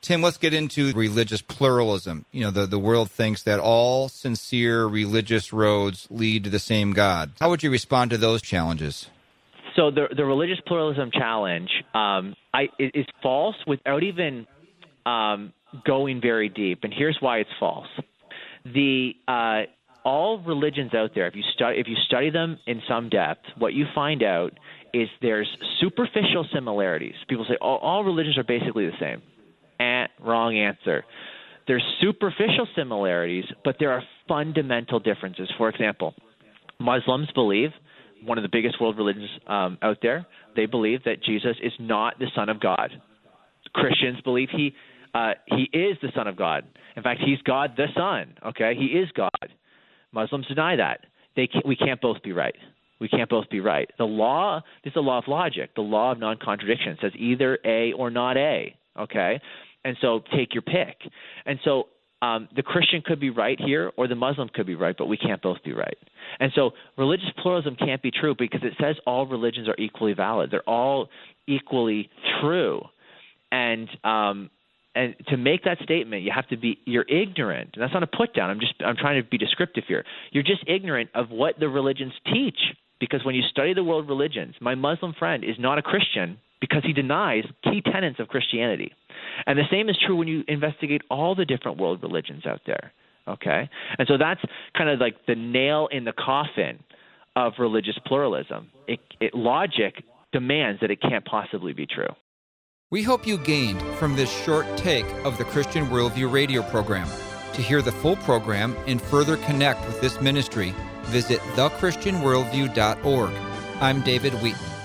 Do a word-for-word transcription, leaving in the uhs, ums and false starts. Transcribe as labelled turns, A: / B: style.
A: Tim, let's get into religious pluralism. You know, the, the world thinks that all sincere religious roads lead to the same God. How would you respond to those challenges?
B: So the the religious pluralism challenge um, I, is false without even um, going very deep, and here's why it's false. The uh, all religions out there, if you study if you study them in some depth, what you find out is there's superficial similarities. People say all, all religions are basically the same. And wrong answer. There's superficial similarities, but there are fundamental differences. For example, Muslims believe, one of the biggest world religions um, out there, they believe that Jesus is not the Son of God. Christians believe he uh, he is the Son of God. In fact, he's God the Son. Okay, he is God. Muslims deny that. They can't, we can't both be right. We can't both be right. The law, this is the law of logic. The law of non-contradiction says either A or not A. Okay. And so take your pick. And so um, the Christian could be right here or the Muslim could be right, but we can't both be right. And so religious pluralism can't be true because it says all religions are equally valid. They're all equally true. And um, and to make that statement, you have to be – you're ignorant. And that's not a put down. I'm just – I'm trying to be descriptive here. You're just ignorant of what the religions teach, because when you study the world religions, my Muslim friend is not a Christian because he denies key tenets of Christianity. And the same is true when you investigate all the different world religions out there, okay? And so that's kind of like the nail in the coffin of religious pluralism. It, it, logic demands that it can't possibly be true.
A: We hope you gained from this short take of the Christian Worldview radio program. To hear the full program and further connect with this ministry, visit the christian worldview dot org. I'm David Wheaton.